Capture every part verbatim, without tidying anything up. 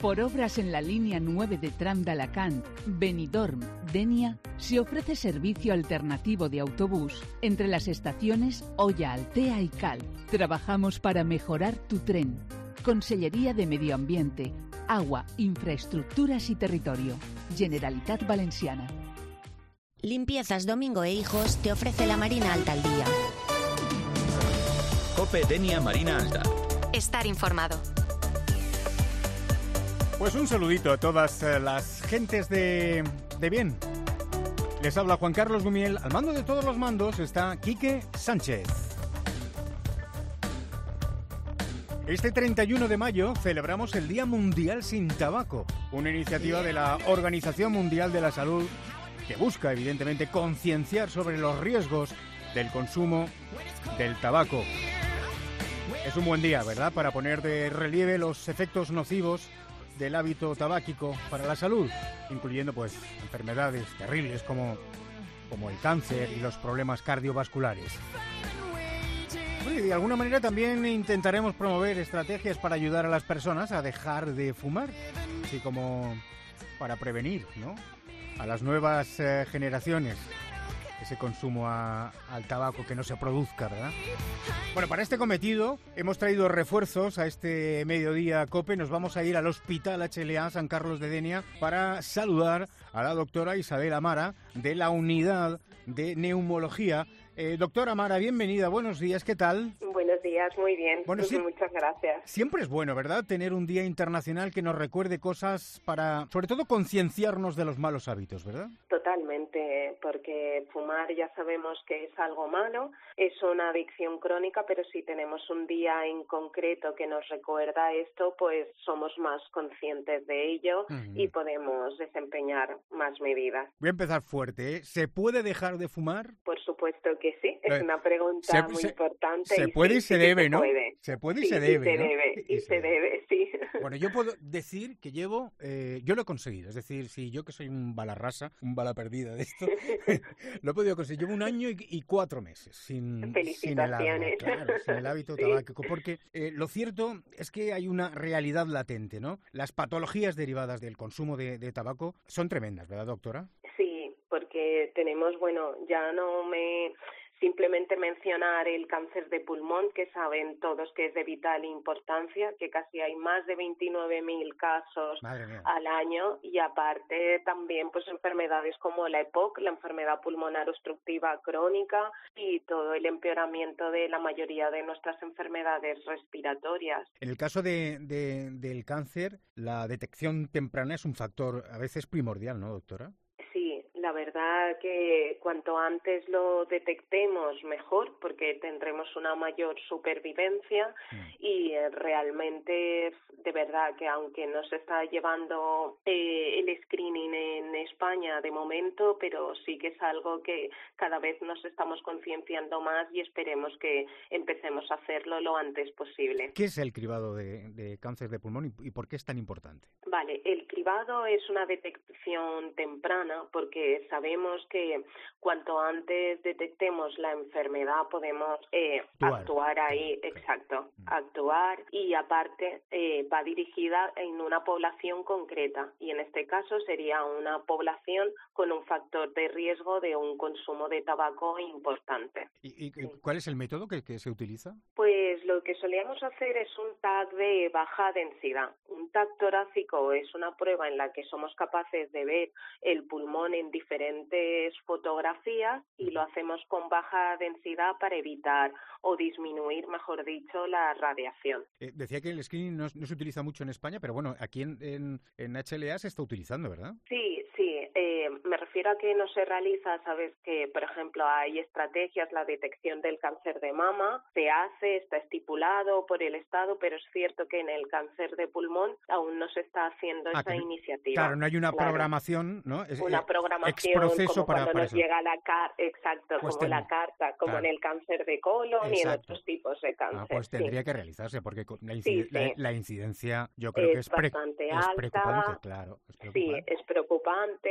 Por obras en la línea nueve de tram de Alacant, Benidorm, Dénia, se ofrece servicio alternativo de autobús entre las estaciones Oya, Altea y Cal. Trabajamos para mejorar tu tren. Consellería de Medio Ambiente, Agua, Infraestructuras y Territorio. Generalitat Valenciana. Limpiezas Domingo e Hijos te ofrece la Marina Alta al día. COPE Denia Marina Alta. Estar informado. Pues un saludito a todas las gentes de, de bien. Les habla Juan Carlos Gumiel. Al mando de todos los mandos está Quique Sánchez. Este treinta y uno de mayo celebramos el Día Mundial sin Tabaco, una iniciativa de la Organización Mundial de la Salud que busca, evidentemente, concienciar sobre los riesgos del consumo del tabaco. Es un buen día, ¿verdad?, para poner de relieve los efectos nocivos del hábito tabáquico para la salud, incluyendo pues enfermedades terribles como, como el cáncer y los problemas cardiovasculares. Bueno, y de alguna manera también intentaremos promover estrategias para ayudar a las personas a dejar de fumar, así como para prevenir, ¿no?, a las nuevas eh, generaciones ese consumo a, al tabaco que no se produzca, ¿verdad? Bueno, para este cometido hemos traído refuerzos a este mediodía COPE. Nos vamos a ir al Hospital H L A San Carlos de Denia para saludar a la doctora Isabel Amara de la Unidad de Neumología. Eh, doctora Amara, bienvenida, buenos días, ¿qué tal? Buenos días, muy bien, bueno, sí, muchas gracias. Siempre es bueno, ¿verdad?, tener un día internacional que nos recuerde cosas para, sobre todo, concienciarnos de los malos hábitos, ¿verdad? Totalmente, porque fumar ya sabemos que es algo malo, es una adicción crónica, pero si tenemos un día en concreto que nos recuerda esto, pues somos más conscientes de ello uh-huh. y podemos desempeñar más medidas. Voy a empezar fuerte, ¿eh? ¿Se puede dejar de fumar? Por supuesto que sí, es una pregunta se, muy se, importante. Se y puede sí, y se sí debe, se ¿no? Puede. Se puede y sí, se debe, y se ¿no? debe, y, y se, se debe, debe, sí. Bueno, yo puedo decir que llevo, eh, yo lo he conseguido, es decir, si yo que soy un bala rasa, un bala perdida de esto, lo he podido conseguir. Llevo un año y, y cuatro meses sin, sin el hábito, claro, sin el hábito sí. tabáquico, porque eh, lo cierto es que hay una realidad latente, ¿no? Las patologías derivadas del consumo de, de tabaco son tremendas, ¿verdad, doctora? Sí, porque tenemos, bueno, ya no me... Simplemente mencionar el cáncer de pulmón, que saben todos que es de vital importancia, que casi hay más de veintinueve mil casos al año, y aparte también pues enfermedades como la E P O C, la enfermedad pulmonar obstructiva crónica, y todo el empeoramiento de la mayoría de nuestras enfermedades respiratorias. En el caso de, de, del cáncer, la detección temprana es un factor a veces primordial, ¿no, doctora? La verdad que cuanto antes lo detectemos mejor, porque tendremos una mayor supervivencia mm. y eh, realmente de verdad que aunque no se está llevando eh, el screening en España de momento, pero sí que es algo que cada vez nos estamos concienciando más y esperemos que empecemos a hacerlo lo antes posible. ¿Qué es el cribado de, de cáncer de pulmón y, y por qué es tan importante? Vale, el cribado es una detección temprana porque sabemos que cuanto antes detectemos la enfermedad podemos eh, actuar. actuar ahí, exacto, mm. actuar y aparte eh, va dirigida en una población concreta y en este caso sería una población con un factor de riesgo de un consumo de tabaco importante. ¿Y, y sí. cuál es el método que, que se utiliza? Pues lo que solíamos hacer es un T A C de baja densidad. Un T A C torácico es una prueba en la que somos capaces de ver el pulmón en diferentes fotografías y lo hacemos con baja densidad para evitar o disminuir, mejor dicho, la radiación. Eh, decía que el screening no, no se utiliza mucho en España, pero bueno, aquí en, en, en H L A se está utilizando, ¿verdad? Sí, sí. Eh, me refiero a que no se realiza, sabes que, por ejemplo, hay estrategias, la detección del cáncer de mama se hace, está estipulado por el Estado, pero es cierto que en el cáncer de pulmón aún no se está haciendo ah, esa que, iniciativa. Claro, no hay una claro. programación, ¿no? Es, una eh, programación como para, cuando para nos eso. llega la carta, exacto, pues como ten... la carta, como claro. en el cáncer de colon exacto. y en otros tipos de cáncer. Ah, pues tendría sí. que realizarse, porque la, incid... sí, sí. La, la incidencia yo creo es que es, pre... bastante es alta, preocupante, claro. Es preocupante. Sí, es preocupante y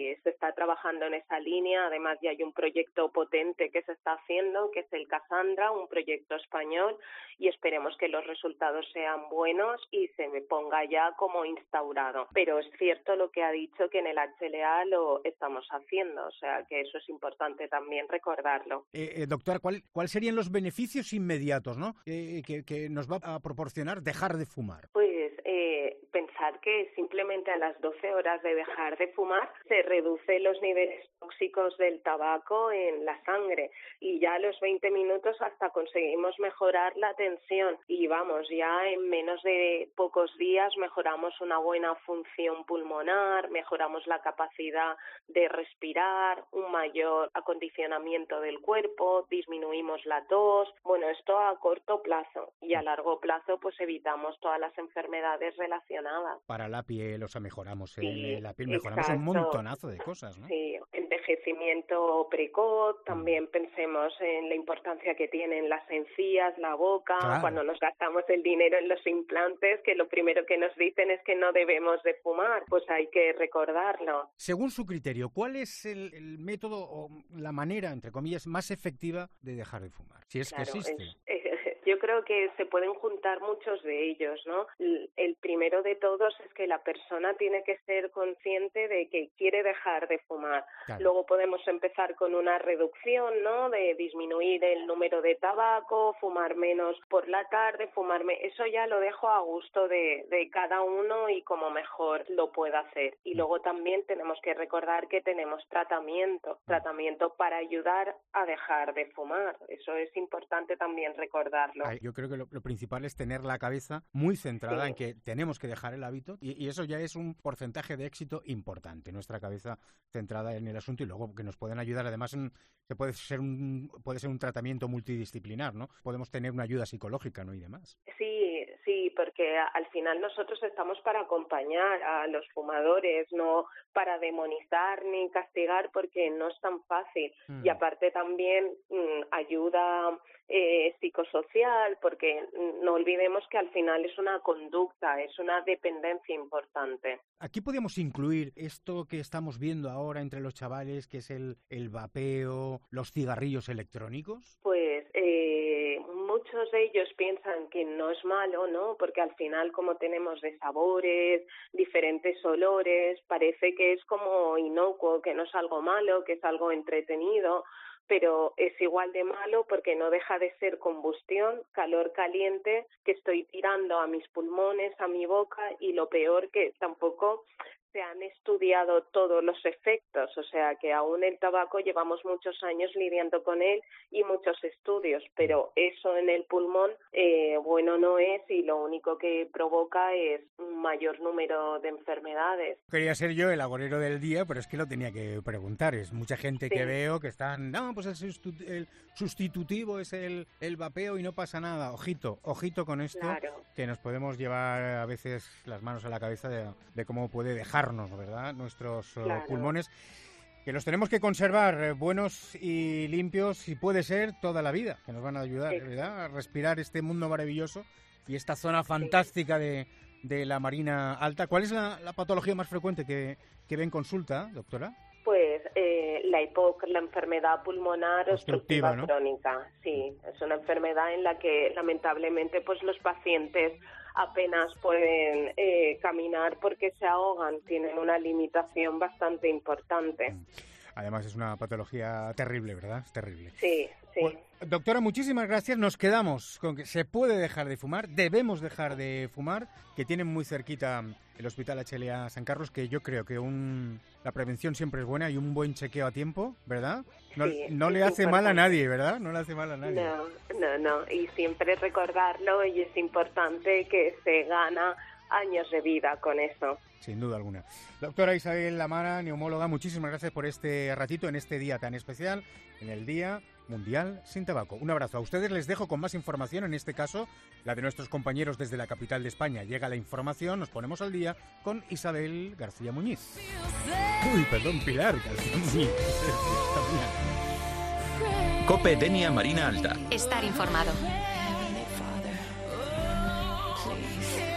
eh, se está trabajando en esa línea. Además, ya hay un proyecto potente que se está haciendo, que es el Cassandra, un proyecto español, y esperemos que los resultados sean buenos y se me ponga ya como instaurado. Pero es cierto lo que ha dicho, que en el H L A lo estamos haciendo, o sea que eso es importante también recordarlo. Eh, eh, doctora, ¿cuál, ¿cuáles serían los beneficios inmediatos, ¿no? eh, que, que nos va a proporcionar dejar de fumar? Pues eh, pensar que simplemente a las doce horas de dejar de fumar se reducen los niveles tóxicos del tabaco en la sangre, y ya a los veinte minutos hasta conseguimos mejorar la tensión, y vamos, ya en menos de pocos días mejoramos una buena función pulmonar, mejoramos la capacidad de respirar, un mayor acondicionamiento del cuerpo, disminuimos la tos. Bueno, esto a corto plazo, y a largo plazo pues evitamos todas las enfermedades relacionadas. Para la piel, o sea, mejoramos sí, el, la piel, mejoramos exacto. un montonazo de cosas, ¿no? Sí, envejecimiento precoz, también mm. pensemos en la importancia que tienen las encías, la boca, claro. Cuando nos gastamos el dinero en los implantes, que lo primero que nos dicen es que no debemos de fumar, pues hay que recordarlo. Según su criterio, ¿cuál es el, el método o la manera, entre comillas, más efectiva de dejar de fumar? Si es claro, que existe. Es, es, yo creo que se pueden juntar muchos de ellos, ¿no? El primero de todos es que la persona tiene que ser consciente de que quiere dejar de fumar. Claro. Luego podemos empezar con una reducción, ¿no? De disminuir el número de tabaco, fumar menos por la tarde, fumarme. Eso ya lo dejo a gusto de, de cada uno y como mejor lo pueda hacer. Y luego también tenemos que recordar que tenemos tratamiento, tratamiento para ayudar a dejar de fumar. Eso es importante también recordarlo. Ay, yo creo que lo, lo principal es tener la cabeza muy centrada sí. en que tenemos que dejar el hábito, y, y eso ya es un porcentaje de éxito importante, nuestra cabeza centrada en el asunto, y luego que nos pueden ayudar, además en, se puede ser un puede ser un tratamiento multidisciplinar, ¿no? Podemos tener una ayuda psicológica, ¿no? Y demás. Sí, sí, porque al final nosotros estamos para acompañar a los fumadores, no para demonizar ni castigar, porque no es tan fácil. Mm. Y aparte también mmm, ayuda eh, psicosocial, porque no olvidemos que al final es una conducta, es una dependencia importante. Aquí podemos incluir esto que estamos viendo ahora entre los chavales, que es el, el vapeo, los cigarrillos electrónicos. Pues eh, muchos de ellos piensan que no es malo, ¿no? Porque al final, como tenemos de sabores, diferentes olores, parece que es como inocuo, que no es algo malo, que es algo entretenido, pero es igual de malo porque no deja de ser combustión, calor caliente que estoy tirando a mis pulmones, a mi boca, y lo peor que tampoco se han estudiado todos los efectos, o sea que aún el tabaco llevamos muchos años lidiando con él y muchos estudios, pero eso en el pulmón eh, bueno no es, y lo único que provoca es un mayor número de enfermedades. Quería ser yo el agorero del día, pero es que lo tenía que preguntar. Es mucha gente sí. que veo que están, no, pues el, sustitu- el sustitutivo es el, el vapeo y no pasa nada. Ojito, ojito con esto, claro. que nos podemos llevar a veces las manos a la cabeza de, de cómo puede dejar ¿verdad? Nuestros claro. uh, pulmones, que los tenemos que conservar eh, buenos y limpios, si puede ser toda la vida, que nos van a ayudar sí. ¿verdad? A respirar este mundo maravilloso y esta zona fantástica sí. de, de la Marina Alta. ¿Cuál es la, la patología más frecuente que, que ve en consulta, doctora? Pues eh, la I P O C, la enfermedad pulmonar obstructiva, obstructiva ¿no? crónica, sí, es una enfermedad en la que lamentablemente pues los pacientes apenas pueden eh, caminar porque se ahogan, tienen una limitación bastante importante. Además es una patología terrible, ¿verdad? Es terrible. Sí, sí. Pues, doctora, muchísimas gracias. Nos quedamos con que se puede dejar de fumar, debemos dejar de fumar, que tienen muy cerquita el Hospital H L A San Carlos, que yo creo que un la prevención siempre es buena y un buen chequeo a tiempo, ¿verdad? No, sí, no le hace mal a nadie, ¿verdad? No le hace mal a nadie. No, no, no. Y siempre recordarlo, y es importante que se gana años de vida con eso. Sin duda alguna. Doctora Isabel Lamara, neumóloga, muchísimas gracias por este ratito en este día tan especial, en el Día Mundial Sin Tabaco. Un abrazo. A ustedes les dejo con más información, en este caso la de nuestros compañeros desde la capital de España. Llega la información, nos ponemos al día con Isabel García Muñiz. Uy, perdón, Pilar García Muñiz. COPE Denia Marina Alta. Estar informado.